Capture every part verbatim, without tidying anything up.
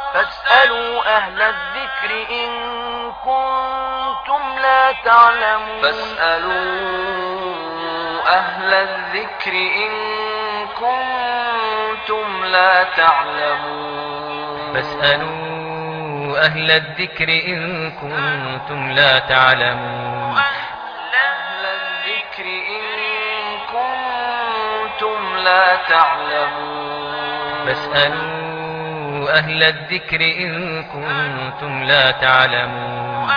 فاسألوا أهل الذكر إن كنتم لا تعلمون فاسألوا أهل الذكر إن كنتم لا تعلمون فاسألوا أهل الذكر إن كنتم لا تعلمون أهل الذكر إن كنتم لا تعلمون فاسألوا أهل الذكر إن كنتم لا تعلمون.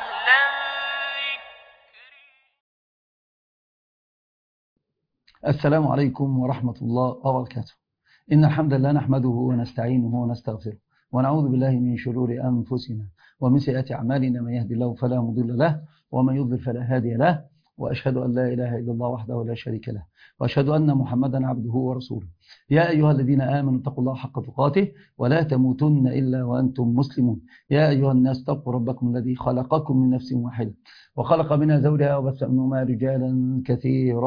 السلام عليكم ورحمة الله وبركاته. إن الحمد لله نحمده ونستعينه ونستغفره ونعوذ بالله من شرور أنفسنا ومن سيئات أعمالنا، من يهدي الله فلا مضل له ومن يضلل فلا هادي له، وأشهد أن لا إله إلا الله وحده لا شريك له، وأشهد أن محمدا عبده ورسوله. يا أيها الذين آمنوا اتقوا الله حق تقاته ولا تموتن إلا وأنتم مسلمون. يا أيها الناس اتقوا ربكم الذي خلقكم من نفس واحدة وخلق منها زوجها وبث منهما رجالا كثيرا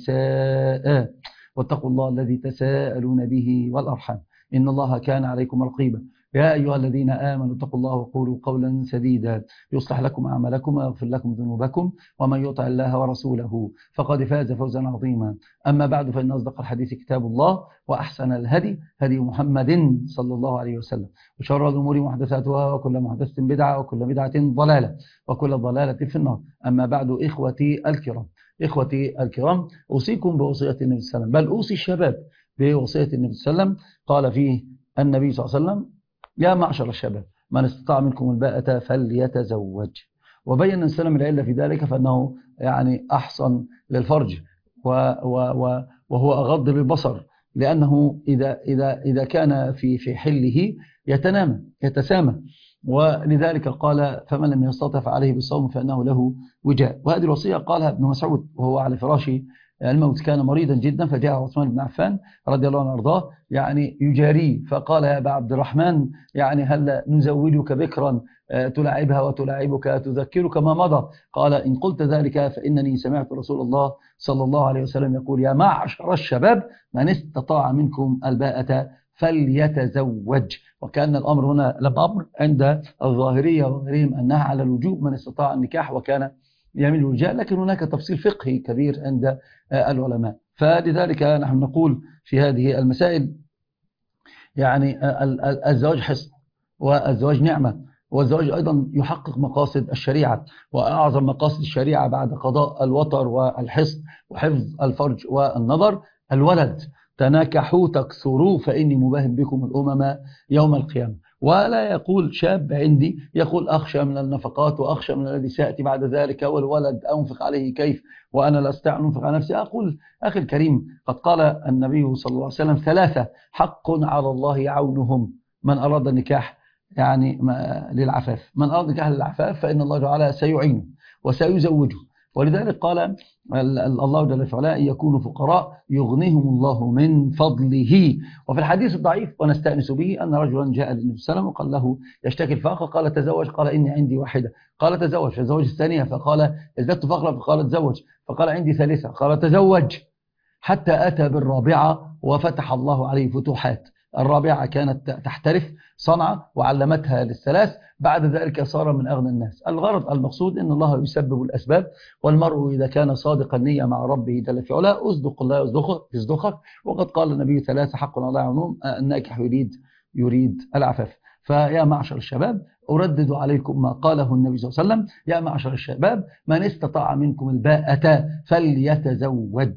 ونساء، واتقوا الله الذي تساءلون به والأرحام إن الله كان عليكم رقيبا. يا أيها الذين آمنوا اتقوا الله وقولوا قولا سديدا يصلح لكم أعمالكم ويغفر لكم ذنوبكم، ومن يطع الله ورسوله فقد فاز فوزا عظيما. أما بعد، فإن أصدق الحديث كتاب الله، وأحسن الهدي هدي محمد صلى الله عليه وسلم، وشر الأمور محدثاتها، وكل محدثة بدعة، وكل بدعة ضلالة، وكل ضلالة في النار. أما بعد، إخوتي الكرام إخوتي الكرام أوصيكم بوصية النبي صلى الله عليه وسلم، بل أوصي الشباب بوصية النبي صلى الله عليه وسلم. قال فيه النبي صلى الله عليه وسلم: يا معشر الشباب من استطاع منكم الباءة فليتزوج. وبين السلام العلة في ذلك، فأنه يعني أحصن للفرج و و وهو أغض للبصر، لأنه إذا, إذا, إذا كان في في حله يتنام يتسامى، ولذلك قال: فمن لم يستطع فعليه بالصوم فإنه له وجاء. وهذه الوصية قالها ابن مسعود وهو على فراش الموت، كان مريضا جدا، فجاء عثمان بن عفان رضي الله عنه وارضاه يعني يجاريه، فقال: يا أبا عبد الرحمن، يعني هل نزوجك بكرا تلعبها وتلعبك تذكرك ما مضى؟ قال: إن قلت ذلك فإنني سمعت رسول الله صلى الله عليه وسلم يقول: يا معشر الشباب من استطاع منكم الباءة فليتزوج. وكان الأمر هنا لم أمر عند الظاهرية وغيرهم أنها على الوجوب من استطاع النكاح، وكان يميل الرجال، لكن هناك تفصيل فقهي كبير عند العلماء. فلذلك نحن نقول في هذه المسائل يعني الزواج حصن، والزواج نعمة، والزواج أيضا يحقق مقاصد الشريعة، وأعظم مقاصد الشريعة بعد قضاء الوطر والحصن وحفظ الفرج والنظر الولد. تناكحوا تكثروا فإني مباهم بكم الأمم يوم القيامة. ولا يقول شاب عندي يقول: أخشى من النفقات وأخشى من الذي سيأتي بعد ذلك، والولد أنفق عليه كيف وأنا لا أستطيع أن أنفق على نفسي. أقول: أخي الكريم، قد قال النبي صلى الله عليه وسلم: ثلاثة حق على الله عونهم من أراد النكاح يعني للعفاف، من أراد النكاح للعفاف فإن الله تعالى سيعينه وسيزوجه. ولذلك قال الله جل وعلا: يكونوا فقراء يغنيهم الله من فضله. وفي الحديث الضعيف ونستأنس به أن رجلا جاء للنبي صلى الله عليه وسلم وقال له يشتكي الفقر، قال: تزوج. قال: إني عندي واحدة. قال: تزوج. فزوج الثانية، فقال: ازددت فقرا. فقال: تزوج. فقال: عندي ثالثة. قال: تزوج. حتى أتى بالرابعة وفتح الله عليه فتوحات. الرابعة كانت تحترف صنعة وعلمتها للثلاث، بعد ذلك صار من أغنى الناس. الغرض المقصود أن الله يسبب الأسباب، والمرء إذا كان صادق النية مع ربه جل في علاه أصدق الله يصدقك. وقد قال النبي: ثلاثة حق على الله عونهم، الناكح يريد يريد العفاف. فيا معشر الشباب أردد عليكم ما قاله النبي صلى الله عليه وسلم: يا معشر الشباب من استطاع منكم الباءة فليتزوج.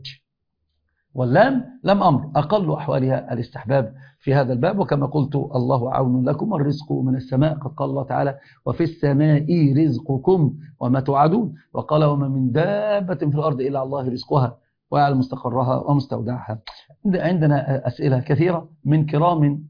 واللام لم أمر، أقل أحوالها الاستحباب في هذا الباب. وكما قلت: الله عون لكم، الرزق من السماء. قد قال الله تعالى: وفي السماء رزقكم وما توعدون. وقال: وما من دابة في الأرض إلا الله رزقها ويعلم مستقرها ومستودعها. عندنا أسئلة كثيرة من كرام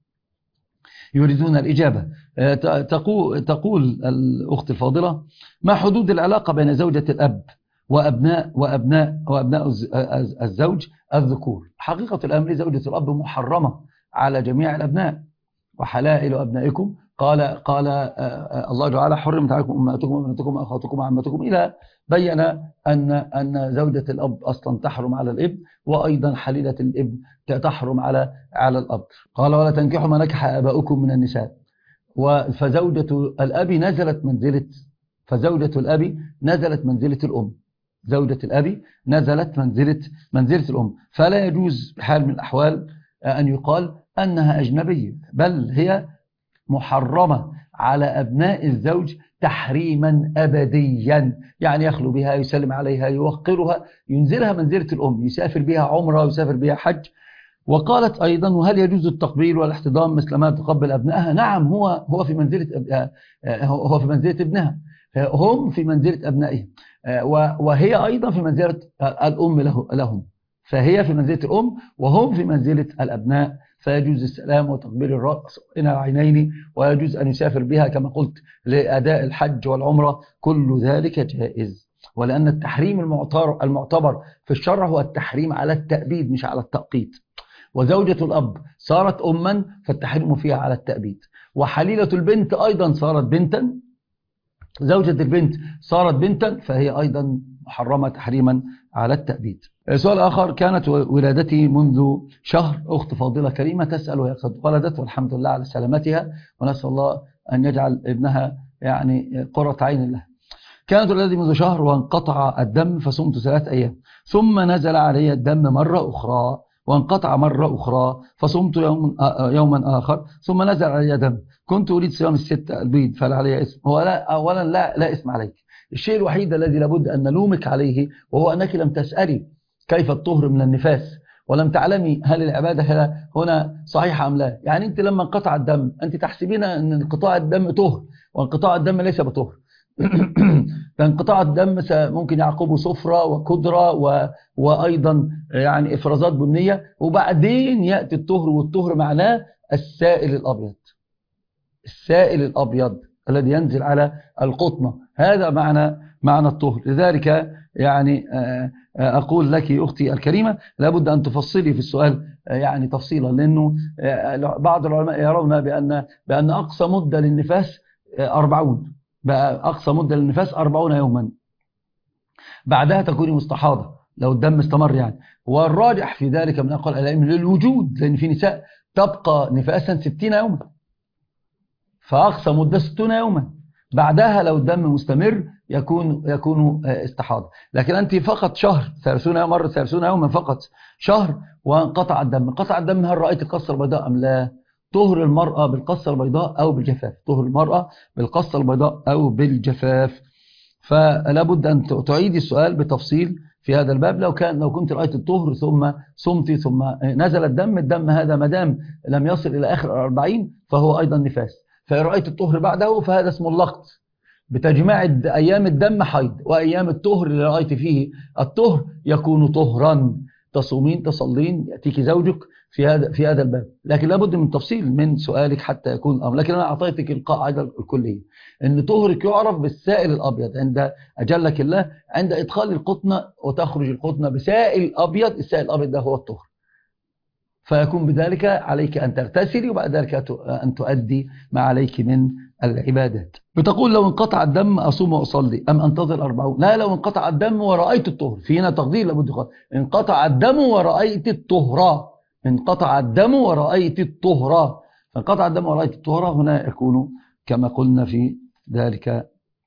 يريدون الإجابة. تقول, تقول الأخت الفاضلة: ما حدود العلاقة بين زوجة الأب وأبناء وأبناء وأبناء الزوج الذكور؟ حقيقة الأمر زوجة الأب محرمة على جميع الأبناء، وحلائل أبنائكم قال قال الله تعالى: حرمت عليكم أمهاتكم وبناتكم وأخواتكم وعماتكم، إلى بين أن أن زوجة الأب أصلا تحرم على الابن، وأيضا حليلة الابن تحرم على على الأب. قال: ولا تنكحوا ما نكح آباؤكم من النساء. فزوجة الأب نزلت منزلة فزوجة الأب نزلت منزلة الأم زوجة الأب نزلت منزلة منزلة الأم، فلا يجوز بحال من الأحوال أن يقال أنها أجنبية، بل هي محرمة على أبناء الزوج تحريما أبديا، يعني يخلو بها، يسلم عليها، يوقرها، ينزلها منزلة الأم، يسافر بها عمرة، يسافر بها حج. وقالت أيضا: وهل يجوز التقبيل والاحتضان مثل ما تقبل أبنائها؟ نعم، هو هو في منزلة هو في منزلة ابنها، هم في منزلة أبنائهم، وهي أيضا في منزلة الأم له لهم، فهي في منزلة الأم وهم في منزلة الأبناء، فيجوز السلام وتقبيل الرأس إلى العينين، ويجوز أن يسافر بها كما قلت لأداء الحج والعمرة، كل ذلك جائز. ولأن التحريم المعتبر في الشرع هو التحريم على التأبيد مش على التأقيت. وزوجة الأب صارت أما فالتحريم فيها على التأبيد، وحليلة البنت أيضا صارت بنتا، زوجة البنت صارت بنتا، فهي أيضا محرمة تحريما على التأبيد. سؤال آخر: كانت ولادتي منذ شهر، أخت فاضلة كريمة تسأل وهي قد ولدت والحمد لله على سلامتها، ونسأل الله أن يجعل ابنها يعني قرة عين له. كانت ولادتي منذ شهر وانقطع الدم فصمت ثلاث أيام، ثم نزل علي الدم مرة أخرى وانقطع مرة أخرى فصمت يوم يوما آخر، ثم نزل علي دم. كنت أريد صيام الستة البيض، فهل علي اسم؟ هو لا، أولا لا, لا اسم عليك. الشيء الوحيد الذي لابد أن نلومك عليه وهو أنك لم تسألي كيف الطهر من النفاس، ولم تعلمي هل العبادة هنا صحيحة أم لا. يعني أنت لما انقطع الدم أنت تحسبين أن انقطاع الدم طهر، وانقطاع الدم ليس بطهر. فانقطاع الدم ممكن يعقبه صفرة وكدرة و... وأيضا يعني إفرازات بنية، وبعدين يأتي الطهر، والطهر معناه السائل الأبيض، السائل الأبيض الذي ينزل على القطنة، هذا معنى معنى الطهر. لذلك يعني أقول لك أختي الكريمة لابد أن تفصلي في السؤال يعني تفصيلا، لأنه بعض العلماء يرون بأن بأن أقصى مدة للنفاس أربعون، بقى أقصى مدة للنفاس أربعون يوما، بعدها تكوني مستحاضة لو الدم استمر يعني. والراجح في ذلك من أقوال العلم للوجود، لأن في نساء تبقى نفاسا ستين يوما، فأقصى مدة ستون يوما، بعدها لو الدم مستمر يكون يكون استحاضة. لكن أنت فقط شهر، ثلاثون يوم مرة ثلاثون يوما فقط شهر وانقطع الدم. انقطع الدم، هل رأيت القصة البيضاء أم لا؟ طهر المرأة بالقصة البيضاء أو بالجفاف، طهر المرأة بالقصة البيضاء أو بالجفاف. فلا بد أن تعيدي السؤال بتفصيل في هذا الباب. لو كان لو كنت رأيت الطهر ثم صمتي ثم نزل الدم، الدم هذا مدام لم يصل إلى آخر الأربعين فهو أيضا نفاس. فإن رأيت الطهر بعده فهذا اسمه اللقط، بتجمع أيام الدم حيض، وأيام الطهر اللي رأيت فيه الطهر يكون طهرا، تصومين تصلين يأتيك زوجك في هذا في هذا الباب. لكن لابد من تفصيل من سؤالك حتى يكون الأمر. لكن أنا أعطيتك القاعدة الكلية أن طهرك يعرف بالسائل الأبيض عند أجلك الله، عند إدخال القطنة وتخرج القطنة بسائل أبيض، السائل الأبيض ده هو الطهر، فيكون بذلك عليك أن تغتسلي وبعد ذلك أن تؤدي ما عليك من العبادات. بتقول: لو انقطع الدم أصوم وأصلي أم أنتظر أربعون؟ لا، لو انقطع الدم ورأيت الطهر، في هنا تقدير لابد يقال: انقطع الدم ورأيت الطهر، انقطع الدم ورأيت الطهر، فانقطع الدم ورأيت الطهر هنا يكون كما قلنا في ذلك.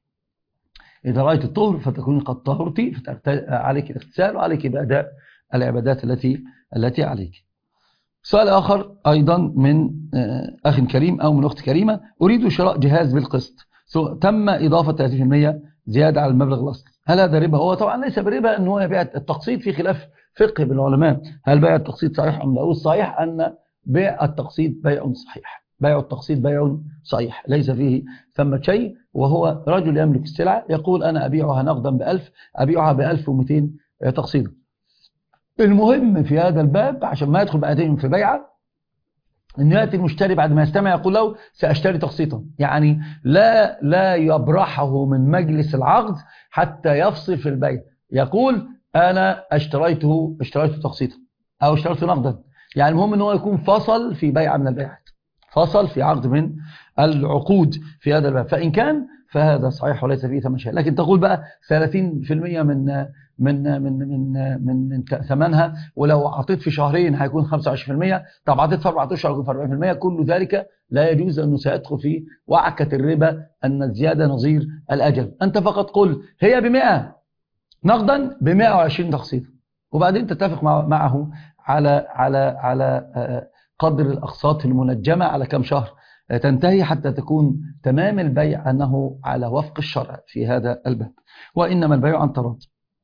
إذا رأيت الطهر فتكون قد طهرتي، فعليك الاغتسال وعليك بأداء العبادات التي التي عليك. سؤال آخر أيضا من أخ كريم أو من أخت كريمة: أريد شراء جهاز بالقسط، تم إضافة ثلاثين بالمئة زيادة على المبلغ الأصلي، هل هذا ربا؟ هو طبعا ليس بربا، أنه يبيع التقسيط في خلاف فقه بين العلماء، هل بيع التقسيط صحيح أم لا؟ الصحيح أن بيع التقسيط بيع صحيح، بيع التقسيط بيع صحيح، ليس فيه ثمة شيء. وهو رجل يملك السلعة يقول: أنا أبيعها نقدا بألف، أبيعها بألف ومئتين تقسيطا. المهم في هذا الباب عشان ما يدخل بعدين في بيعة، أن يأتي المشتري بعد ما يستمع يقول له: سأشتري تقسيطا، يعني لا لا يبرحه من مجلس العقد حتى يفصل في البيع، يقول: أنا اشتريته اشتريته تقسيطا أو اشتريته نقدا، يعني المهم أنه يكون فصل في بيعة من البيعات، فصل في عقد من العقود في هذا الباب. فإن كان فهذا صحيح وليس فيه ثمن شيء. لكن تقول بقى ثلاثين بالمئة من من من من من من ثمنها، ولو أعطيت في شهرين هيكون خمسة وعشرين بالمئة، طب أعطيت في أربعة أشهر هيكون في أربعين بالمئة. كل ذلك لا يجوز، أنه سيدخل في وعكة الربا، أن الزيادة نظير الأجل. أنت فقط قل هي بمئة نقدا بمئة وعشرين تقسيط، وبعدين تتفق معه على على على قدر الأقساط المنجمة على كم شهر تنتهي حتى تكون تمام البيع أنه على وفق الشرع في هذا الباب. وإنما البيع عن تراض.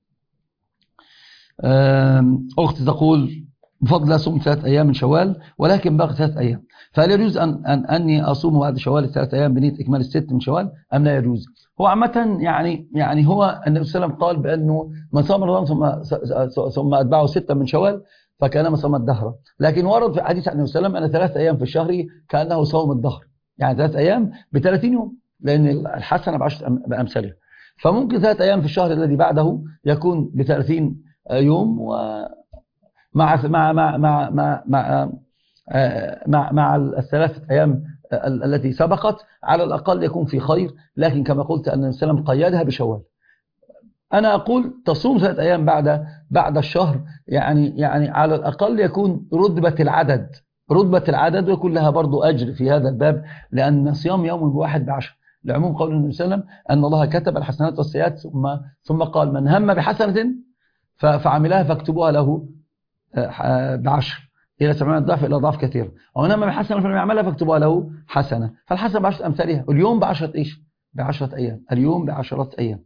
أختي تقول بفضل أصوم ثلاث أيام من شوال ولكن باقي ثلاث أيام، فهل يجوز أن, أن أني أصوم بعد شوال الثلاث أيام بنية إكمال الست من شوال أم لا يجوز؟ هو عامة يعني يعني هو النبي صلى الله عليه وسلم قال بأنه من صام رمضان ثم ثم أتبعه ستة من شوال فكانما صام الدهر. لكن ورد في حديث عن النبي صلى الله عليه وسلم أن ثلاث أيام في الشهر كأنه صوم الدهر، يعني ثلاث أيام بثلاثين يوم، لأن الحسنة بعشرة بأمثالها. فممكن ثلاث أيام في الشهر الذي بعده يكون بثلاثين يوم، ومع مع مع مع مع مع مع, مع الثلاثة أيام التي سبقت على الأقل يكون في خير. لكن كما قلت أن النبي صلى الله عليه وسلم قيدها بشوال. أنا أقول تصوم ثلاث أيام بعد بعد الشهر، يعني يعني على الأقل يكون رتبة العدد رتبة العدد ويكون لها برضو أجر في هذا الباب، لأن صيام يوم بواحد بعشر لعموم قول النبي صلى الله عليه وسلم أن الله كتب الحسنات والسيئات، ثم ثم قال من هم بحسنة فعملها فاكتبوها له بعشر إلى سبعين ضعف إلى ضعف كثير، ومن هم بحسنة فلم يعملها فاكتبوها له حسنة. فالحسنة بعشرة أمثالها. اليوم بعشرة إيش؟ بعشرة أيام. اليوم بعشرة أيام.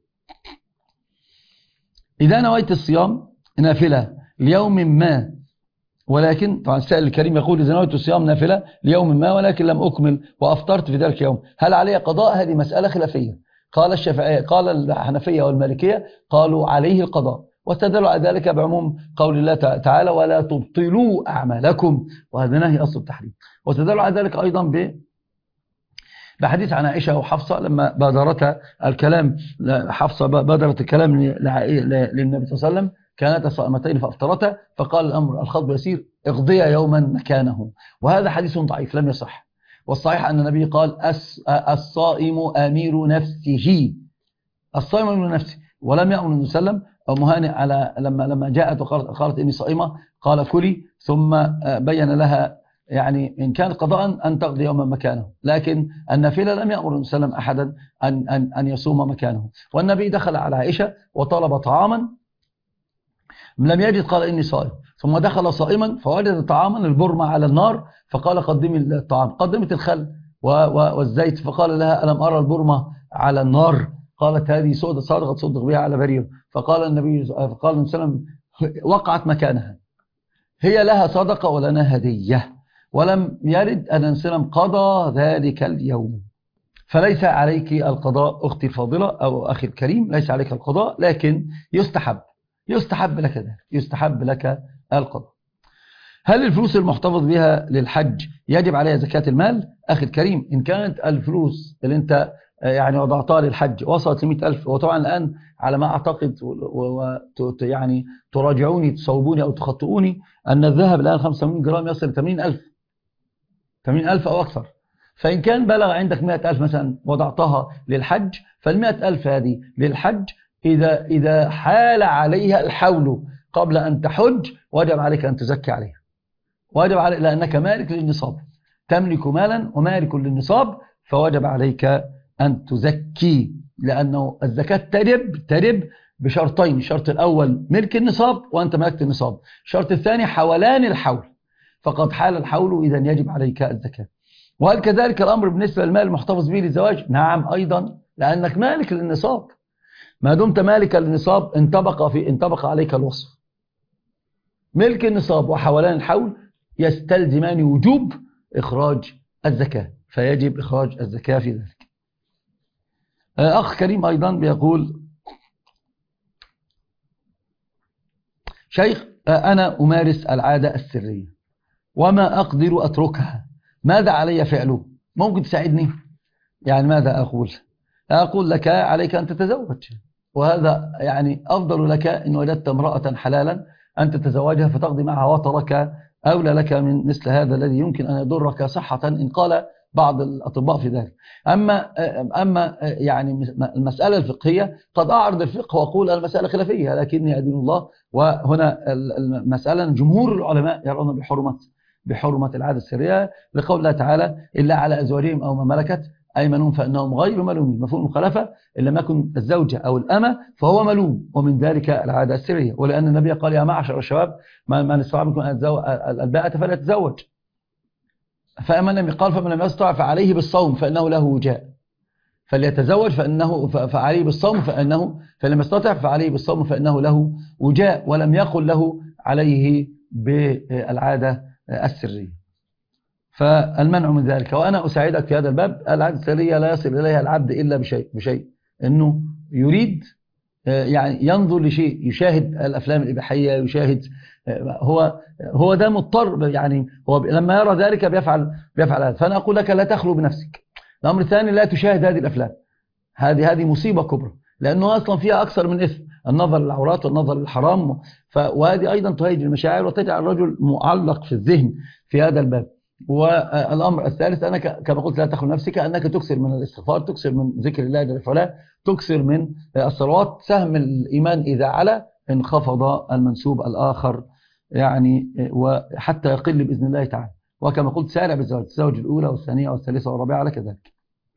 إذا نويت الصيام نافلة ليوم ما، ولكن طبعا السائل الكريم يقول إذا نويت الصيام نافلة ليوم ما ولكن لم أكمل وأفطرت في ذلك اليوم، هل علي قضاء؟ هذه مسألة خلافية. قال الشافعية، قال الحنفية والمالكية قالوا عليه القضاء، واستدلوا على ذلك بعموم قول الله تعالى ولا تبطلوا أعمالكم، وهذا نهي أصل التحريم. واستدلوا على ذلك أيضا ب بحديث عن عائشة وحفصة لما بادرت الكلام، حفصة بادرت الكلام للنبي صلى الله عليه وسلم كانت صائمتين فأفطرتا، فقال الأمر الخطب يسير اغضي يوما مكانه. وهذا حديث ضعيف لم يصح. والصحيح أن النبي قال الصائم أمير نفسه، الصائم أمير نفسه. ولم يأمر النبي صلى الله عليه وسلم أو مهانئ على لما لما جاءت وقالت إني صائمة قال كلي، ثم بين لها يعني إن كان قضاء أن تقضي يوما مكانه. لكن النافلة لم يأمر النبي صلى الله عليه وسلم أحدا أن, أن, أن يصوم مكانه. والنبي دخل على عائشة وطلب طعاما لم يجد قال إني صائم، ثم دخل صائما فوجد طعاما البرمة على النار فقال قدمي الطعام، قدمت الخل والزيت فقال لها ألم أرى البرمة على النار؟ قالت هذه سودة صادقة صدق بها على برير. فقال النبي فقال النبي صلى الله عليه وسلم وقعت مكانها، هي لها صدقة ولنا هدية. ولم يرد أن النبي صلى الله عليه وسلم قضى ذلك اليوم. فليس عليك القضاء أختي الفاضلة أو أخي الكريم، ليس عليك القضاء، لكن يستحب يستحب لك ذلك، يستحب لك القضاء. هل الفلوس المحتفظ بها للحج يجب عليها زكاة المال؟ أخي الكريم، إن كانت الفلوس اللي أنت يعني وضعتها للحج وصلت لمئة ألف، وطبعا الآن على ما أعتقد يعني تراجعوني تصوبوني أو تخطئوني أن الذهب الآن خمسة وثمانين جرام يصل ثمانين ألف ثمانين ألف أو أكثر. فإن كان بلغ عندك مئة ألف مثلا وضعتها للحج، فالمئة ألف هذه للحج إذا إذا حال عليها الحول قبل أن تحج وجب عليك أن تزكي عليها، وجب عليك لأنك مالك للنصاب، تملك مالا ومالك للنصاب، فوجب عليك أن تزكي، لأنه الزكاة تجب تجب بشرطين: الشرط الأول ملك النصاب وأنت ملكت النصاب، الشرط الثاني حولان الحول، فقد حال الحول إذا يجب عليك الزكاة. وهل كذلك الأمر بالنسبة للمال المحتفظ به للزواج؟ نعم أيضا، لأنك مالك للنصاب، ما دمت مالك للنصاب انطبق في انطبق عليك الوصف. ملك النصاب وحولان الحول يستلزمان وجوب إخراج الزكاة، فيجب إخراج الزكاة في ذلك. أخ كريم أيضا بيقول: شيخ، أنا أمارس العادة السرية وما أقدر أتركها، ماذا علي فعله؟ ممكن تساعدني؟ يعني ماذا أقول؟ أقول لك عليك أن تتزوج، وهذا يعني أفضل لك إن وجدت امرأة حلالا أن تتزوجها فتقضي معها وطرك أولى لك من مثل هذا الذي يمكن أن يضرك صحة إن قال بعض الأطباء في ذلك. أما أما يعني المسألة الفقهية قد أعرض الفقه وأقول المسألة خلافية لكني أدين الله. وهنا المسألة جمهور العلماء يرون بحرمة بحرمة العادة السرية لقول الله تعالى إلا على أزواجهم أو ما ملكت أيمنهم فإنهم غير ملومين. مفهوم المخالفة إن لم يكن الزوجة أو الأمة فهو ملوم، ومن ذلك العادة السرية. ولأن النبي قال يا معشر الشباب من استطاع منكم الباءة فليتزوج، فمن لم يقال فمن لم يستطع فعليه بالصوم فإنه له وجاء، فليتزوج فإنه فعليه بالصوم فإنه فلم يستطع فعليه بالصوم فإنه له وجاء، ولم يقل له عليه بالعادة السرية. فالمنع من ذلك. وأنا أساعدك في هذا الباب. العادة السرية لا يصل إليها العبد إلا بشيء بشيء إنه يريد يعني ينظر لشيء، يشاهد الأفلام الإباحية، يشاهد هو هو ده مضطر، يعني هو لما يرى ذلك بيفعل بيفعل هذا. فأنا أقول لك لا تخلو بنفسك. الأمر الثاني لا تشاهد هذه الأفلام، هذه هذه مصيبة كبرى، لأنه أصلا فيها أكثر من إثم، النظر للعورات والنظر للحرام، وهذه أيضا تهيج المشاعر وتجعل الرجل معلق في الذهن في هذا الباب. والأمر الثالث أنا كما قلت لا تخلو نفسك، أنك تكثر من الاستغفار، تكثر من ذكر الله جل وعلا، تكثر من الصلوات. سهم الإيمان إذا علا انخفض المنسوب الآخر، يعني وحتى يقل بإذن الله تعالى. وكما قلت سارع بالزواج، الزوج الأولى والثانية والثالثة والرابعة على كذلك.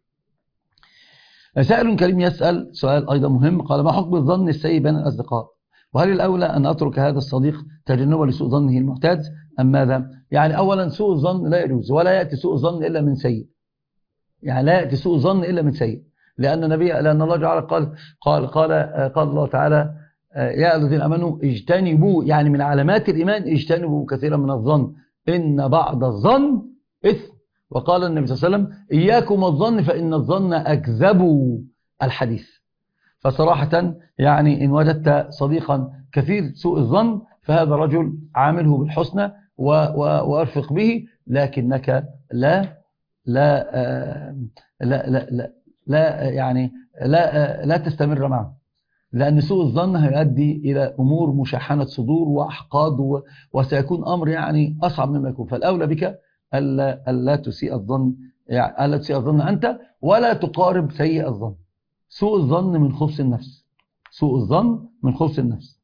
سائل كريم يسأل سؤال أيضا مهم، قال ما حكم الظن السيء بين الأصدقاء؟ وهل الأولى أن أترك هذا الصديق تجنبا لسوء ظنه المعتاد أم ماذا؟ يعني أولا سوء الظن لا يجوز، ولا يأتي سوء الظن إلا من سيء، يعني لا يأتي سوء الظن إلا من سيء. لأن النبي لأن الله تعالى قال قال قال قال الله تعالى يا الذين آمنوا اجتنبوا، يعني من علامات الإيمان اجتنبوا كثيرا من الظن إن بعض الظن إثم. وقال النبي صلى الله عليه وسلم إياكم الظن فإن الظن أكذب الحديث. فصراحة يعني إن وجدت صديقا كثير سوء الظن فهذا رجل عامله بالحسنى وأرفق به، لكنك لا لا لا لا, لا, لا يعني لا لا تستمر معه، لأن سوء الظن هيؤدي إلى أمور مشاحنة صدور وأحقاد، وسيكون أمر يعني أصعب مما يكون. فالأولى بك ألا, ألا تسيء الظن، يعني ألا تسيء الظن أنت ولا تقارب سيء الظن. سوء الظن من خبث النفس، سوء الظن من خبث النفس.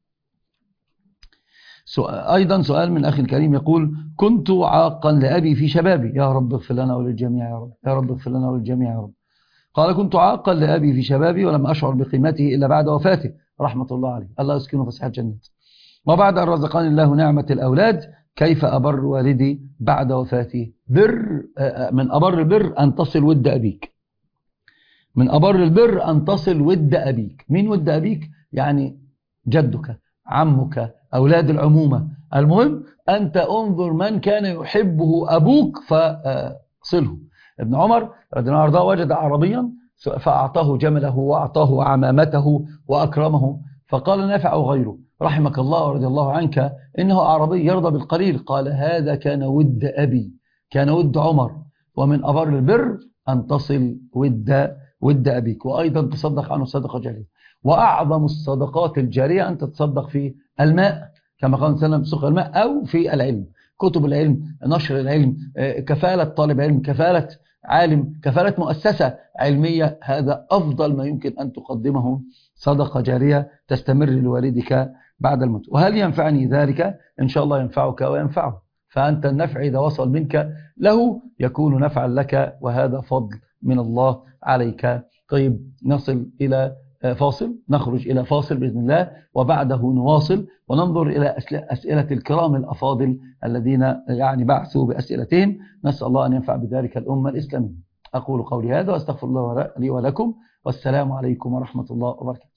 سؤال أيضا سؤال من أخي الكريم يقول كنت عاقا لأبي في شبابي، يا رب اغفر لنا وللجميع يا رب، يا رب اغفر لنا وللجميع يا رب. قال كنت عاقا لأبي في شبابي ولم أشعر بقيمته إلا بعد وفاته رحمة الله عليه، الله يسكنه فسيح الجنة. وبعد أن رزقني الله نعمة الأولاد كيف أبر والدي بعد وفاته؟ بر من أبر البر أن تصل ود أبيك، من أبر البر أن تصل ود أبيك. مين ود أبيك؟ يعني جدك، عمك، أولاد العمومة. المهم أنت انظر من كان يحبه أبوك فصله. ابن عمر رضي الله عنه وجد عربيا فأعطاه جمله وأعطاه عمامته وأكرمه، فقال نافع أو غيره رحمك الله ورضي الله عنك إنه عربي يرضى بالقليل. قال هذا كان ود أبي، كان ود عمر. ومن أبر البر أن تصل ود ود أبيك، وأيضا تصدق عنه صدقة جارية. وأعظم الصدقات الجارية أن تتصدق في الماء كما قال صلى الله عليه وسلم سوق الماء، أو في العلم، كتب العلم، نشر العلم، كفالة طالب علم، كفالة عالم، كفالة مؤسسة علمية. هذا أفضل ما يمكن أن تقدمه صدقة جارية تستمر لوالدك بعد الموت. وهل ينفعني ذلك؟ إن شاء الله ينفعك وينفعه، فأنت النفع إذا وصل منك له يكون نفعا لك، وهذا فضل من الله عليك. طيب نصل إلى فاصل، نخرج إلى فاصل بإذن الله، وبعده نواصل وننظر إلى أسئلة الكرام الأفاضل الذين يعني بعثوا بأسئلتهم. نسأل الله أن ينفع بذلك الأمة الإسلامية. أقول قولي هذا وأستغفر الله لي ولكم، والسلام عليكم ورحمة الله وبركاته.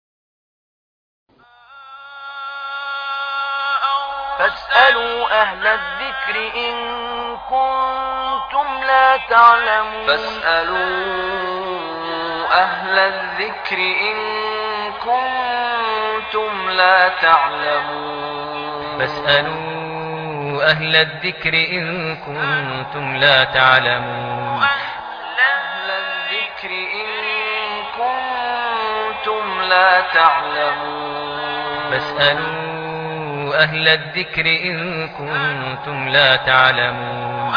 فاسألوا أهل الذكر إن كنتم لا تعلمون. فاسألوا أهل الذكر إن كنتم لا تعلمون. فاسألوا أهل الذكر إن كنتم لا تعلمون. أهل الذكر إن كنتم لا تعلمون. فاسألوا أهل الذكر إن كنتم لا تعلمون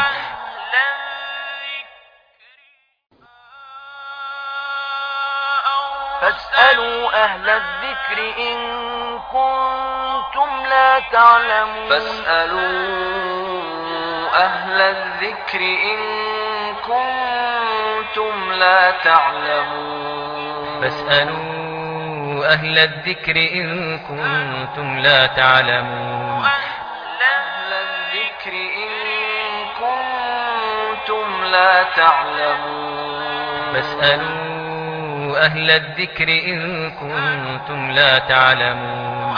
فاسألوا أهل الذكر إن كنتم لا تعلمون فاسألوا أهل الذكر إن كنتم لا تعلمون فاسألوا أهل الذكر إن كنتم لا تعلمون أهل الذكر إن كنتم لا تعلمون فاسألوا أهل الذكر إن كنتم لا تعلمون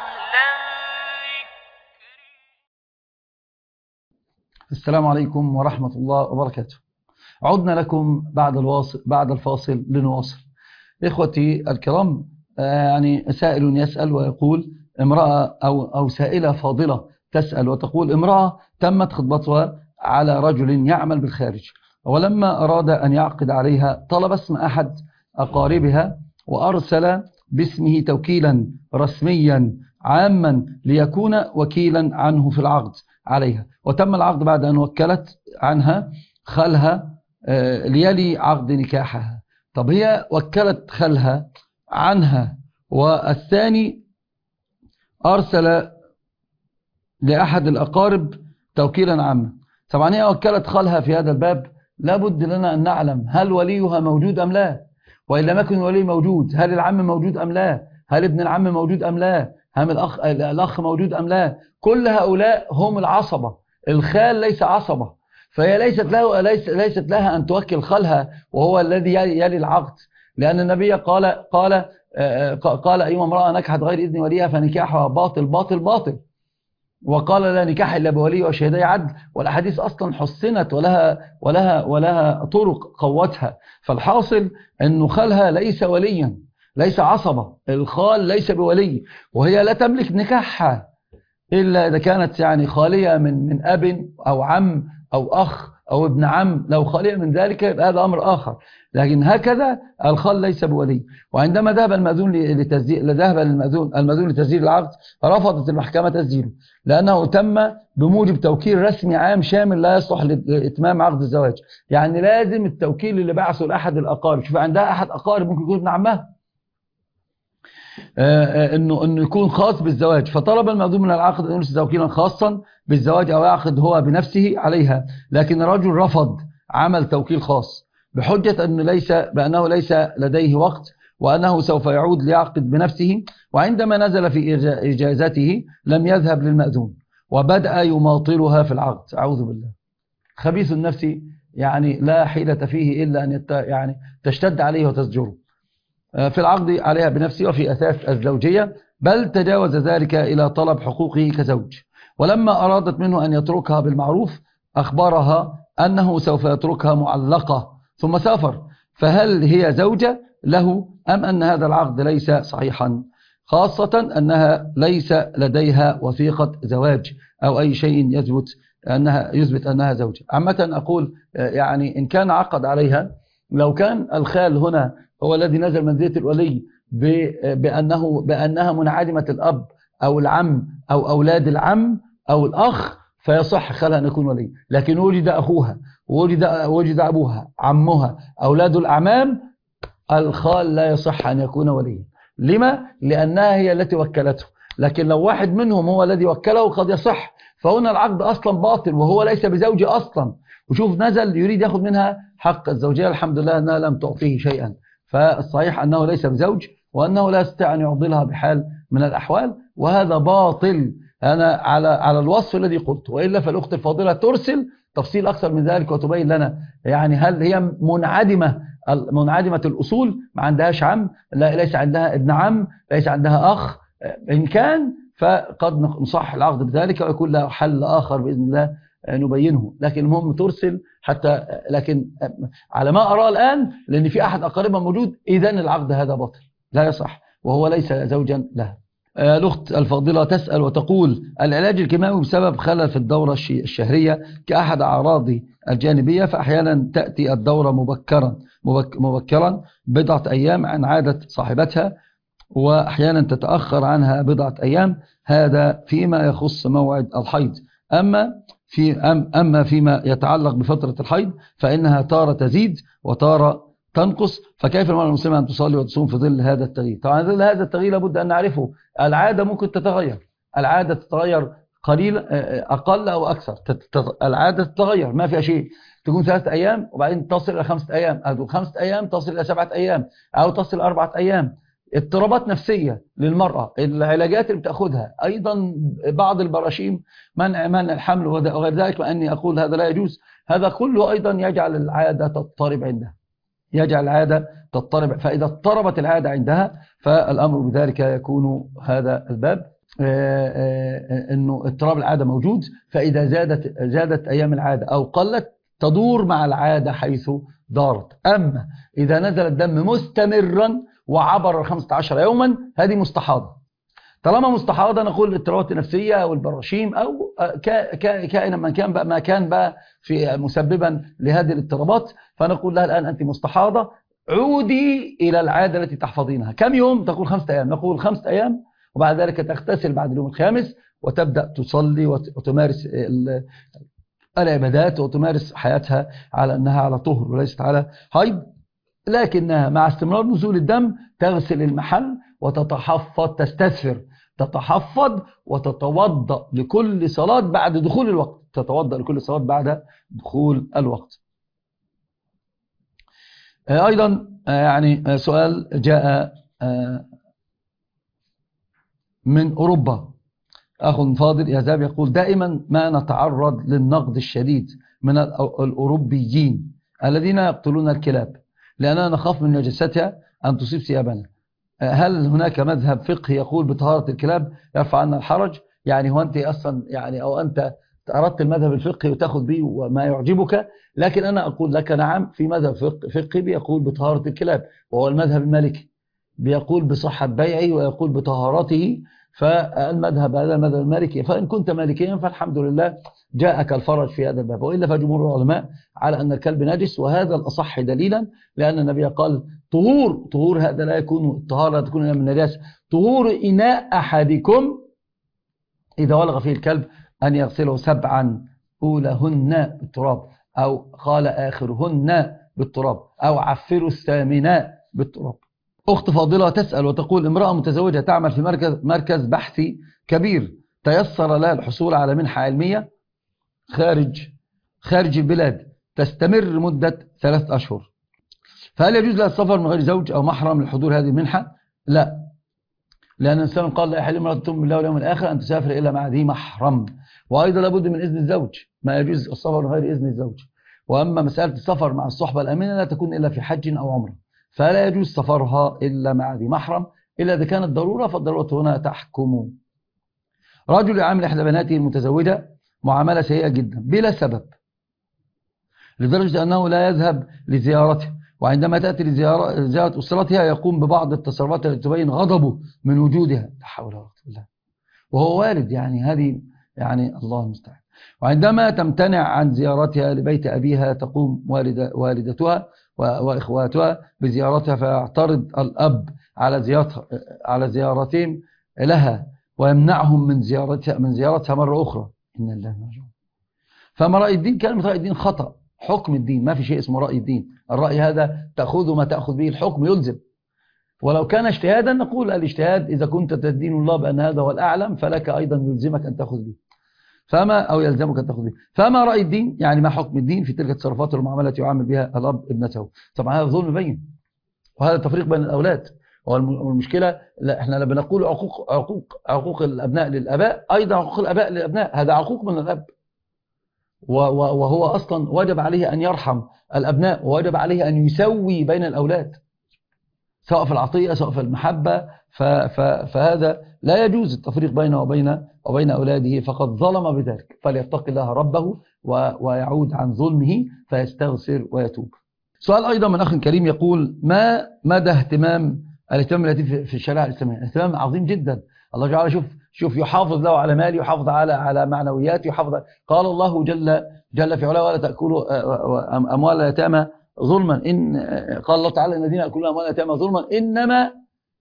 السلام عليكم ورحمة الله وبركاته. عدنا لكم بعد الواصل بعد الفاصل لنواصل. إخوتي الكرام، يعني سائل يسأل ويقول امرأة أو أو سائلة فاضلة تسأل وتقول امرأة تمت خطبتها على رجل يعمل بالخارج، ولما أراد أن يعقد عليها طلب اسم أحد أقاربها وأرسل باسمه توكيلا رسميا عاما ليكون وكيلا عنه في العقد عليها، وتم العقد بعد أن وكلت عنها خالها ليلي عقد نكاحها. طب هي وكلت خالها عنها والثاني أرسل لأحد الأقارب توكيلا عاما. طبعا هي وكلت خالها في هذا الباب، لابد لنا أن نعلم هل وليها موجود أم لا، وإن لم يكن ولي موجود هل العم موجود أم لا، هل ابن العم موجود أم لا، هل الأخ, الأخ موجود أم لا. كل هؤلاء هم العصبة، الخال ليس عصبة، فهي ليست, له ليس ليست لها أن توكل خالها وهو الذي يلي العقد، لأن النبي قال قال قال أيما امرأة نكحت غير إذن وليها فنكاحها باطل باطل باطل، وقال لا نكاح إلا بولي وشهدي عدل، والأحاديث أصلا حسنت ولها ولها ولها طرق قوتها. فالحاصل أنه خالها ليس وليا، ليس عصبة، الخال ليس بولي، وهي لا تملك نكاحها إلا إذا كانت يعني خالية من من أب أو عم أو أخ أو ابن عم. لو خالية من ذلك هذا أمر آخر، لكن هكذا الخال ليس بولي. وعندما ذهب المأذون لتسجيل ذهب المأذون المأذون لتسجيل العقد، رفضت المحكمة تسجيله، لأنه تم بموجب توكيل رسمي عام شامل لا يصلح لإتمام عقد الزواج. يعني لازم التوكيل اللي بعثه لأحد الأقارب، شوف عندها أحد أقارب ممكن يكون ابن عمها، انه انه يكون خاص بالزواج، فطلب المأذون من العقد ان يرسل توكيلا خاصا بالزواج او يعقد هو بنفسه عليها، لكن الرجل رفض، عمل توكيل خاص بحجة انه ليس بانه ليس لديه وقت وانه سوف يعود ليعقد بنفسه. وعندما نزل في اجازته لم يذهب للمأذون وبدأ يماطلها في العقد. اعوذ بالله، خبيث النفس، يعني لا حيلة فيه الا ان يعني تشتد عليه وتزجره في العقد عليها بنفسه وفي أساس الزوجية، بل تجاوز ذلك إلى طلب حقوقه كزوج. ولما أرادت منه أن يتركها بالمعروف أخبرها أنه سوف يتركها معلقة ثم سافر، فهل هي زوجة له أم أن هذا العقد ليس صحيحا، خاصة أنها ليس لديها وثيقة زواج أو أي شيء يثبت أنها يثبت أنها زوجة. عامة أقول يعني إن كان عقد عليها، لو كان الخال هنا هو الذي نزل منزلة الولي بأنه بأنها منعدمة الأب أو العم أو أولاد العم أو الأخ، فيصح خالها أن يكون ولي. لكن وجد أخوها، وجد وجد أبوها، عمها، أولاد الأعمام، الخال لا يصح أن يكون وليا. لما؟ لأنها هي التي وكلته. لكن لو واحد منهم هو الذي وكله قد يصح، فهنا العقد أصلا باطل وهو ليس بزوج أصلا. وشوف نزل يريد يأخذ منها حق الزوجية، الحمد لله أنها لم تعطيه شيئا. فالصحيح أنه ليس بزوج وأنه لا يستطيع أن يعضلها بحال من الأحوال، وهذا باطل أنا على على الوصف الذي قلت. وإلا فالأخت الفاضلة ترسل تفصيل أكثر من ذلك وتبين لنا يعني هل هي منعدمة منعدمة الأصول، ما عندهاش عم، لا ليس عندها ابن عم، ليس عندها أخ، إن كان فقد نصح العقد بذلك ويكون له حل آخر بإذن الله نبينه. لكن المهم ترسل حتى، لكن على ما أرى الآن لأن في أحد أقاربها موجود، إذن العقد هذا باطل لا يصح وهو ليس زوجا لها. الأخت الفاضلة تسأل وتقول العلاج الكيماوي بسبب خلل في الدورة الشهرية كأحد أعراض الجانبية، فأحيانا تأتي الدورة مبكرا مبكرا بضعة أيام عن عادة صاحبتها، وأحيانا تتأخر عنها بضعة أيام، هذا فيما يخص موعد الحيض. أما في أم أما فيما يتعلق بفترة الحيض فإنها تارة تزيد وتارة تنقص. فكيف المرأة المسلمة أن تصلي وتصوم في ظل هذا التغيير؟ طبعا ظل هذا التغيير لابد أن نعرفه. العادة ممكن تتغير، العادة تتغير قليل أقل أو أكثر، العادة تتغير ما فيها شيء، تكون ثلاثة أيام وبعدين تصل إلى خمسة أيام، أو خمسة أيام تصل إلى سبعة أيام، أو تصل إلى أربعة أيام. اضطرابات نفسية للمرأة، العلاجات اللي بتأخذها، أيضا بعض البراشيم، منع منع الحمل وغير ذلك، وأني أقول هذا لا يجوز، هذا كله أيضا يجعل العادة تضطرب عندها، يجعل العادة تضطرب. فإذا اضطربت العادة عندها فالأمر بذلك يكون هذا الباب أنه اضطراب العادة موجود. فإذا زادت زادت أيام العادة أو قلت تدور مع العادة حيث دارت. أما إذا نزل الدم مستمرا وعبر خمسة عشر يوما هذه مستحاضة. طالما مستحاضة نقول الاضطرابات النفسية أو البراشيم أو كائنا من كان بقى ما كان بقى في مسببا لهذه الاضطرابات، فنقول لها الآن أنت مستحاضة، عودي إلى العادة التي تحفظينها. كم يوم؟ تقول خمسة أيام. نقول خمسة أيام وبعد ذلك تغتسل بعد اليوم الخامس وتبدأ تصلي وتمارس العبادات وتمارس حياتها على أنها على طهر وليست على حيض، لكنها مع استمرار نزول الدم تغسل المحل وتتحفظ، تستسفر، تتحفظ وتتوضأ لكل صلاة بعد دخول الوقت، تتوضأ لكل صلاة بعد دخول الوقت. أيضا يعني سؤال جاء من أوروبا، أخ فاضل يذهب يقول دائما ما نتعرض للنقد الشديد من الأوروبيين الذين يقتلون الكلاب لأننا نخاف من نجاستها أن تصيب ثيابنا. هل هناك مذهب فقهي يقول بطهارة الكلاب يرفع عنا الحرج؟ يعني هو أنت أصلا يعني أو أنت أردت المذهب الفقهي وتأخذ به وما يعجبك، لكن أنا أقول لك نعم في مذهب فقهي بيقول بطهارة الكلاب وهو المذهب المالكي، بيقول بصحة بيعه ويقول بطهارته. فالمذهب هذا المذهب المالكي، فإن كنت مالكيا فالحمد لله جاءك الفرج في هذا الباب، وإلا فجمهور العلماء على أن الكلب نجس، وهذا الأصح دليلا لأن النبي قال طهور طهور هذا لا يكون الطهارة لا تكون من النجاسة، طهور إناء أحدكم إذا ولغ فيه الكلب أن يغسله سبعا أولهن بالتراب، أو قال آخرهن بالتراب، أو عفروا الثامناء بالتراب. أخت فاضلة تسأل وتقول امرأة متزوجة تعمل في مركز مركز بحثي كبير، تيسر لها الحصول على منحة علمية خارج خارج البلاد تستمر مدة ثلاث أشهر، فهل يجوز لها السفر من غير زوج أو محرم لحضور هذه المنحة؟ لا، لأن الإنسان قال لا يحل امرأة تؤمن بالله واليوم الآخر أن تسافر إلا مع ذي محرم، وأيضا لابد من إذن الزوج، ما يجوز السفر من غير إذن الزوج. وأما مسألة السفر مع الصحبة الأمينة لا تكون إلا في حج أو عمرة، فلا يجوز سفرها إلا مع ذي محرم، إلا إذا كانت ضرورة، فالضرورة هنا تحكم. رجل يعامل إحدى بناته المتزوجة معاملة سيئة جدا بلا سبب، لدرجة أنه لا يذهب لزيارته، وعندما تأتي لزيارة أسرتها يقوم ببعض التصرفات التي تبين غضبه من وجودها، لا حول ولا قوة إلا بالله، وهو والد، يعني هذه يعني الله المستعان. وعندما تمتنع عن زيارتها لبيت أبيها تقوم والدة والدتها وإخواتها بزيارتها، فيعترض الأب على زيارتها على زيارتهم لها ويمنعهم من زيارتها من زيارتها مرة أخرى. إن الله راجعون. فما رأي الدين؟ كلمة رأي الدين خطأ، حكم الدين ما في شيء اسمه رأي الدين، الرأي هذا تأخذ ما تأخذ به، الحكم يلزم. ولو كان اجتهادا نقول الاجتهاد إذا كنت تدين الله بأن هذا هو الأعلم فلك أيضا يلزمك أن تأخذ به، فما أو يلزمك أن تأخذ به. فما رأي الدين؟ يعني ما حكم الدين في تلك التصرفات والمعاملات يعامل بها الأب ابنته. طبعا هذا ظلم بين، وهذا تفريق بين الأولاد. والمشكلة لا احنا لا بنقول عقوق عقوق عقوق الأبناء للآباء، أيضا عقوق الآباء للأبناء، هذا عقوق من الأب، وهو أصلا وجب عليه أن يرحم الأبناء، ووجب عليه أن يسوي بين الأولاد سواء في العطية سواء في المحبة. فهذا لا يجوز التفريق بينه وبين وبين أولاده، فقد ظلم بذلك، فليتق الله ربه ويعود عن ظلمه فيستغفر ويتوب. سؤال أيضا من أخ كريم يقول ما مدى اهتمام الاهتمام التي في الشريعة الإسلامية؟ اهتمام عظيم جدا، الله تعالى شوف شوف يحافظ له على ماله، يحافظ على على معنوياته، يحافظ. قال الله جل جل في علاه ولا تأكلوا أموال اليتامى ظلما، إن قال الله تعالى الذين يأكلون أموال اليتامى ظلما إنما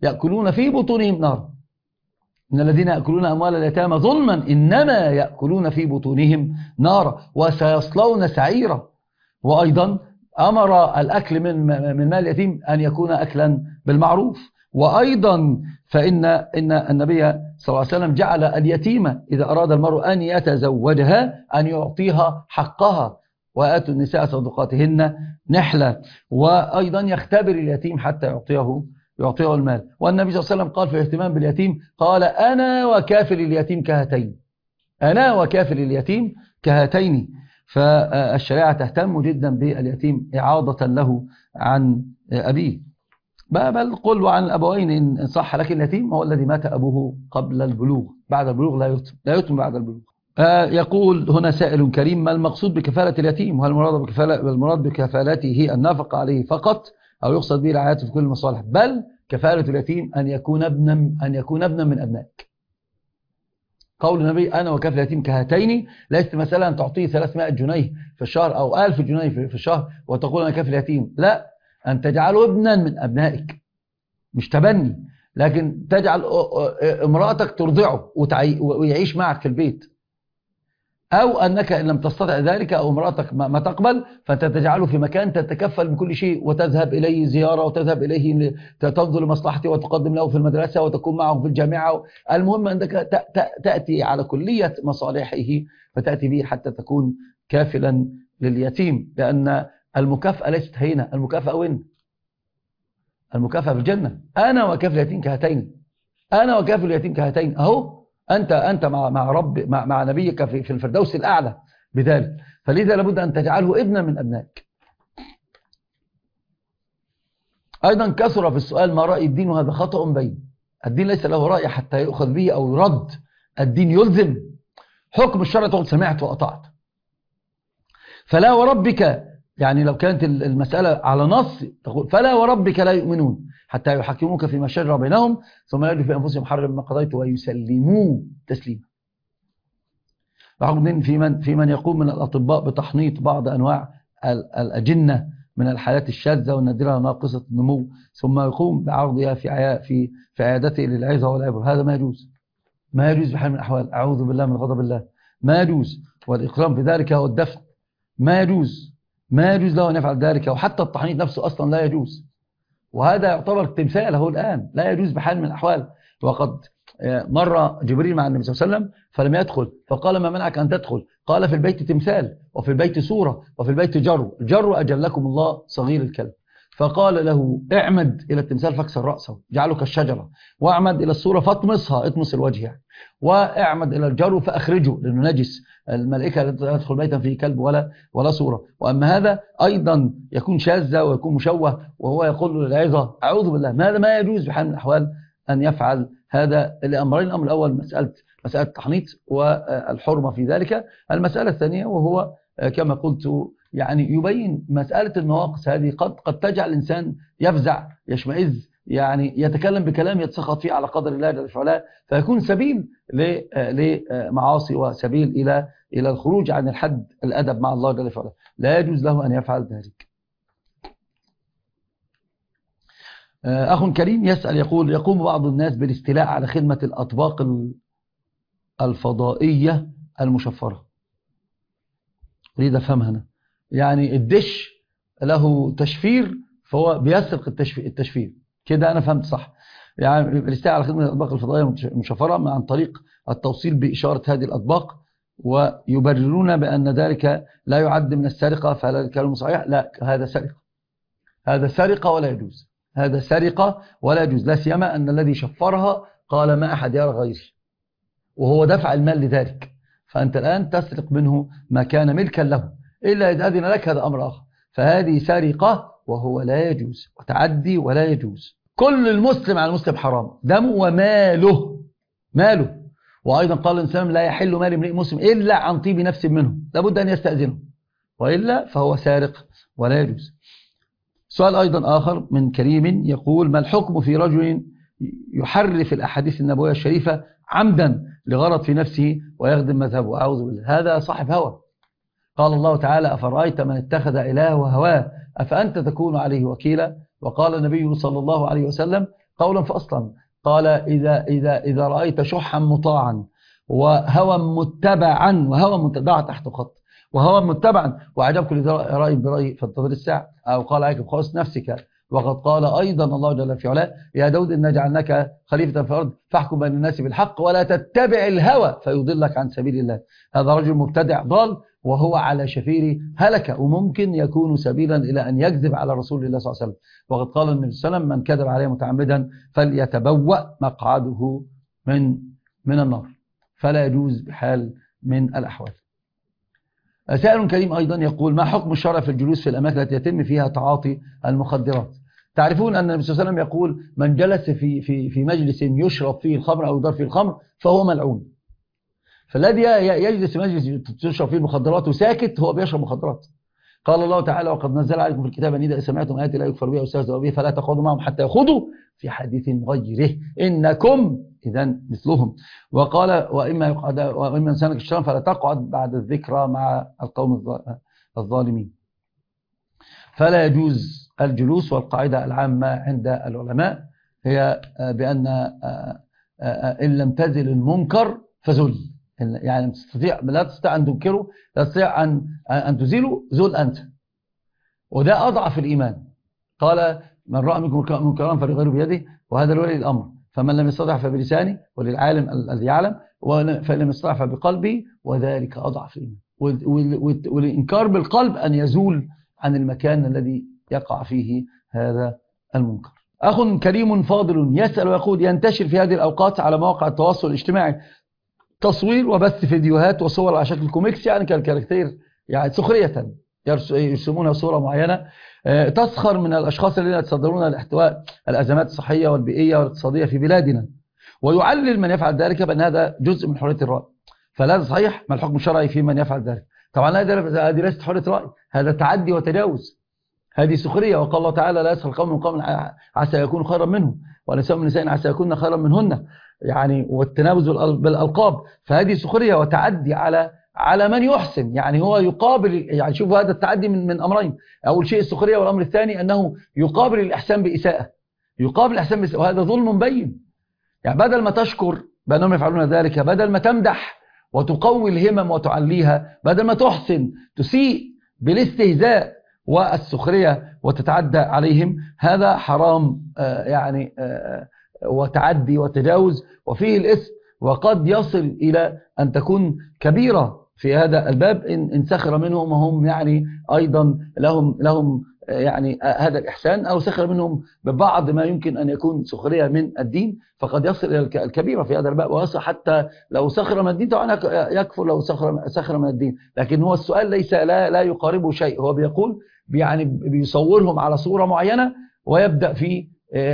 يأكلون في بطونهم نارا. إن الذين يأكلون أموال اليتامى ظلما إنما يأكلون في بطونهم نارا وسيصلون سعيرا. وأيضا أمر الأكل من من مال اليتيم أن يكون أكلا بالمعروف. وأيضا فإن إن النبي صلى الله عليه وسلم جعل اليتيمة إذا أراد المرء أن يتزوجها أن يعطيها حقها، وآتوا النساء صدقاتهن نحلة. وأيضا يختبر اليتيم حتى يعطيه يعطيه المال. والنبي صلى الله عليه وسلم قال في الاهتمام باليتيم قال أنا وكافل اليتيم كهاتين، أنا وكافل اليتيم كهاتين. فالشريعة تهتم جدا باليتيم إعاضة له عن أبيه، بل قل عن الأبوين إن صح، لكن اليتيم هو الذي مات أبوه قبل البلوغ، بعد البلوغ لا يتم لا يتم بعد البلوغ. يقول هنا سائل كريم: ما المقصود بكفالة اليتيم؟ وهل المراد بكفالة المراد بكفالته النفقة عليه فقط، أو يقصد به رعايته في كل المصالح؟ بل كفالة اليتيم أن يكون ابنا أن يكون ابنا من أبنائك. قول النبي أنا وكافل اليتيم كهاتين ليست مسألة أن تعطيه ثلاثمائة جنيه في الشهر أو ألف جنيه في الشهر وتقول أنا كافل اليتيم، لا، أن تجعله ابنا من أبنائك، مش تبني، لكن تجعل امرأتك ترضعه ويعيش معك في البيت، أو أنك إن لم تستطع ذلك أو امرأتك ما تقبل فأنت تجعله في مكان تتكفل بكل شيء وتذهب إليه زيارة وتذهب إليه تنظر لمصلحته وتقدم له في المدرسة وتكون معه في الجامعة. المهم أنك تأتي على كلية مصالحه فتأتي به حتى تكون كافلا لليتيم، لأن المكافأة ليست هنا، المكافأة وين؟ المكافأة في الجنة. أنا وكافل اليتيم كهاتين، أنا وكافل اليتيم كهاتين، أهو أنت أنت مع مع رب مع, مع نبيك في في الفردوس الأعلى بذلك. فلذا لابد أن تجعله ابنا من أبنائك. أيضا كثر في السؤال ما رأي الدين، وهذا خطأ بين. الدين ليس له رأي حتى يؤخذ به أو يرد، الدين يلزم. حكم الشرع تقول سمعت وأطعت. فلا وربك، يعني لو كانت المسألة على نص تقول فلا وربك لا يؤمنون حتى يحكموك فيما شجر بينهم ثم لا يجدوا في أنفسهم حرجا مما قضيت ويسلموا تسليما. بعض في من في من يقوم من الأطباء بتحنيط بعض أنواع الأجنة من الحالات الشاذة والنادرة وناقصة النمو، ثم يقوم بعرضها في في في عيادته للعظة والعبر. هذا ما يجوز، ما يجوز بحال من الأحوال. أعوذ بالله من غضب الله، ما يجوز. والإكرام في ذلك هو الدفن، ما يجوز، ما يجوز له أن يفعل ذلك. وحتى التحنيط نفسه أصلا لا يجوز، وهذا يعتبر تمثال له الآن، لا يجوز بحال من الأحوال. وقد مر جبريل مع النبي صلى الله عليه وسلم فلم يدخل، فقال ما منعك أن تدخل؟ قال في البيت تمثال، وفي البيت صورة، وفي البيت جر، جر أجلكم الله صغير الكلب. فقال له اعمد إلى التمثال فاكسر رأسه، جعله كالشجرة، واعمد إلى الصورة فاطمسها، اطمس الوجه يعني، واعمد إلى الجر فأخرجه لأنه نجس، الملائكة لا تدخل بيتا فيه كلب ولا ولا صورة. وأما هذا أيضا يكون شاذة ويكون مشوه، وهو يقول للعظة أعوذ بالله. ماذا ما يجوز بحال من الأحوال أن يفعل هذا الأمرين. الأمر الأول مسألة مسألة التحنيط والحرمة في ذلك. المسألة الثانية وهو كما قلت يعني يبين مسألة النواقص هذه قد قد تجعل الإنسان يفزع يشمئز، يعني يتكلم بكلام يتسخط فيه على قدر الله جل وعلا، فيكون سبيل لمعاصي وسبيل إلى إلى الخروج عن الحد الأدب مع الله جل وعلا. لا يجوز له أن يفعل ذلك. أخ كريم يسأل يقول: يقوم بعض الناس بالاستيلاء على خدمة الأطباق الفضائية المشفرة. أريد أفهمها أنا، يعني الدش له تشفير فهو بيسرق التشفير كده، أنا فهمت صح؟ يعني الاستيلاء على خدمة الأطباق الفضائية المشفرة عن طريق التوصيل بإشارة هذه الأطباق، ويبررون بأن ذلك لا يعد من السرقة، فهل الكلام صحيح؟ لا، هذا سرقة، هذا سرقة ولا يجوز، هذا سرقة ولا يجوز، لا سيما أن الذي شفرها قال ما أحد يرى غيري، وهو دفع المال لذلك، فأنت الآن تسرق منه ما كان ملكا له، إلا إذا أذن لك هذا أمر آخر. فهذه سرقة وهو لا يجوز، وتعدي ولا يجوز. كل المسلم على المسلم حرام دمه وماله، ماله. وأيضا قال الإنسان لا يحل مال امرئ مسلم إلا عن طيب نفس منه، لابد أن يستأذنه، وإلا فهو سارق ولا يجوز. سؤال أيضا آخر من كريم يقول: ما الحكم في رجل يحرف الأحاديث النبوية الشريفة عمدا لغرض في نفسه ويخدم مذهبه؟ أعوذ بالله، هذا صاحب هوى. قال الله تعالى: أفرأيت من اتخذ إلهه هواه أفأنت تكون عليه وكيلا. وقال النبي صلى الله عليه وسلم: قولا فأصلا. قال إذا, إذا, إذا رأيت شحا مطاعا وهوى متبعا، وهوى متبعا تحت خط، وهوى متبعا وعجب كل رأي برأي فانتظر الساعة، أو قال عاكب خاص نفسك. وقد قال أيضا الله جل في علاه يا داود إنا جعلناك خليفة في الأرض فاحكم بين الناس بالحق ولا تتبع الهوى فيضلك عن سبيل الله. هذا رجل مبتدع ضال وهو على شفير هلكة، وممكن يكون سبيلا إلى أن يكذب على رسول الله صلى الله عليه وسلم. وقد قال النبي صلى الله عليه وسلم من كذب عليه متعمدا فليتبوأ مقعده من من النار، فلا يجوز بحال من الأحوال. سائل كريم أيضا يقول ما حكم الشرع في الجلوس في الأماكن التي يتم فيها تعاطي المخدرات؟ تعرفون أن النبي صلى الله عليه وسلم يقول من جلس في في في مجلس يشرب فيه الخمر أو يدار فيه الخمر فهو ملعون. فالذي يجلس في مجلس تشرب فيه المخدرات وساكت هو بيشرب مخدرات. قال الله تعالى وقد نزل عليكم في الكتاب أن إذا سمعتم آيات لا يكفر بها ويستهزأ بها فلا تقعدوا معهم حتى يخوضوا في حديث غيره إنكم إذا مثلهم. وقال وإما يقعد وإما إنسانك الشيطان فلا تقعد بعد الذكرى مع القوم الظالمين. فلا يجوز الجلوس، والقاعدة العامة عند العلماء هي بأن إن لم تزل المنكر فزل، يعني تستطيع لا تستطيع أن تنكره، لا تستطيع أن أن تزيله، زل أنت. وده أضعف الإيمان. قال من رأى منكم منكرا فليغيره بيده وهذا لولي الأمر، فمن لم يستطع فبلسانه وللعالم الذي يعلم، فإن لم يستطع فبقلبه وذلك أضعف الإيمان. والإنكار بالقلب أن يزول عن المكان الذي يقع فيه هذا المنكر. أخ كريم فاضل يسأل ويقول ينتشر في هذه الأوقات على مواقع التواصل الاجتماعي تصوير وبث فيديوهات وصور على شكل كوميكس، يعني كالكاركتير، يعني سخرية يرسمونها صورة معينة تسخر من الأشخاص الذين يتصدرون لاحتواء الأزمات الصحية والبيئية والاقتصادية في بلادنا، ويعلل من يفعل ذلك بأن هذا جزء من حرية الرأي. فلا صحيح ما الحكم الشرعي في من يفعل ذلك؟ طبعا هذه ليست حرية رأي، هذا تعدي وتجاوز، هذه سخرية. وقال الله تعالى لا يسخر قوم من قوم عسى يكون خيرا منهم ونساء من نساء عسى يكون خيرا منهن، يعني والتنابز بالألقاب. فهذه سخرية وتعدي على على من يحسن، يعني هو يقابل، يعني شوفوا هذا التعدي من من أمرين. أول شيء السخرية، والأمر الثاني أنه يقابل الإحسان بإساءة، يقابل الإحسان بإساءة، وهذا ظلم بين. يعني بدل ما تشكر بأنهم يفعلون ذلك، بدل ما تمدح وتقوي الهمم وتعليها، بدل ما تحسن تسيء بالاستهزاء والسخرية وتتعدى عليهم، هذا حرام يعني وتعدي وتجاوز وفيه الإثم، وقد يصل إلى أن تكون كبيرة في هذا الباب إن سخر منهم وهم يعني أيضا لهم لهم يعني هذا الإحسان، أو سخر منهم ببعض ما يمكن أن يكون سخرية من الدين، فقد يصل إلى الكبيرة في هذا الباب، ويصل حتى لو سخر من الدين طبعا يكفر لو سخر سخر من الدين. لكن هو السؤال ليس لا لا يقاربه شيء، هو بيقول يعني بيصورهم على صورة معينة ويبدأ في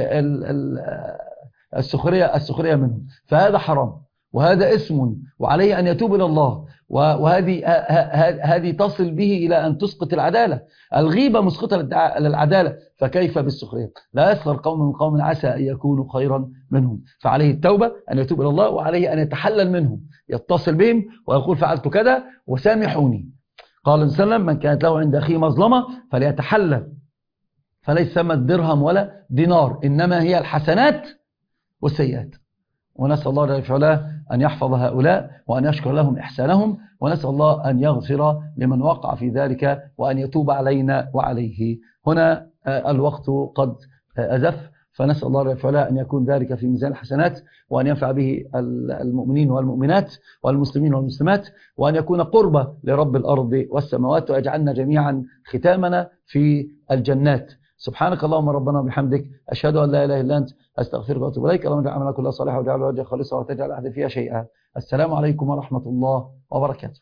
السخرية السخرية منهم، فهذا حرام وهذا اسم، وعليه أن يتوب إلى الله. وهذه هذه تصل به إلى أن تسقط العدالة. الغيبة مسقطة للعدالة، فكيف بالسخرية؟ لا يسخر قوم من قوم عسى أن يكونوا خيرا منهم، فعليه التوبة أن يتوب إلى الله، وعليه أن يتحلل منهم، يتصل بهم ويقول فعلت كذا وسامحوني. قال النبي صلى الله عليه وسلم من كانت له عند أخيه مظلمة فليتحلل، فليس ثمة درهم ولا دينار، إنما هي الحسنات والسيئات. ونسأل الله جل وعلا أن يحفظ هؤلاء وأن يشكر لهم إحسانهم، ونسأل الله أن يغفر لمن وقع في ذلك وأن يتوب علينا وعليه. هنا الوقت قد أزف، فنسأل الله جل وعلا أن يكون ذلك في ميزان الحسنات، وأن ينفع به المؤمنين والمؤمنات والمسلمين والمسلمات، وأن يكون قربة لرب الأرض والسماوات، ويجعلنا جميعا ختامنا في الجنات. سبحانك اللهم ربنا وبحمدك، أشهد أن لا إله إلا أنت، أستغفرك وأتوب إليك. اللهم اجعل عملنا كلها صالحا واجعل وجهك خالصا ولا تجعل أحد فيها شيئا. السلام عليكم ورحمة الله وبركاته.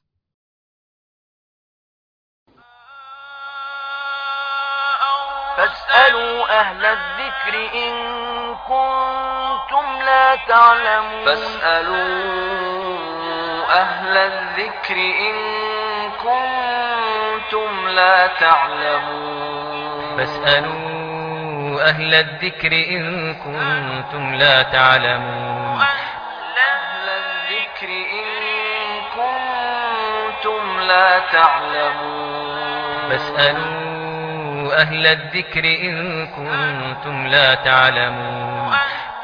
فاسألوا أهل الذكر إن كنتم لا تعلمون فاسألوا أهل الذكر إن كنتم لا تعلمون فاسألوا أهل الذكر إن كنتم لا تعلمون أهل الذكر إن كنتم لا تعلمون فاسألوا فاسألوا أهل الذكر إن كنتم لا تعلمون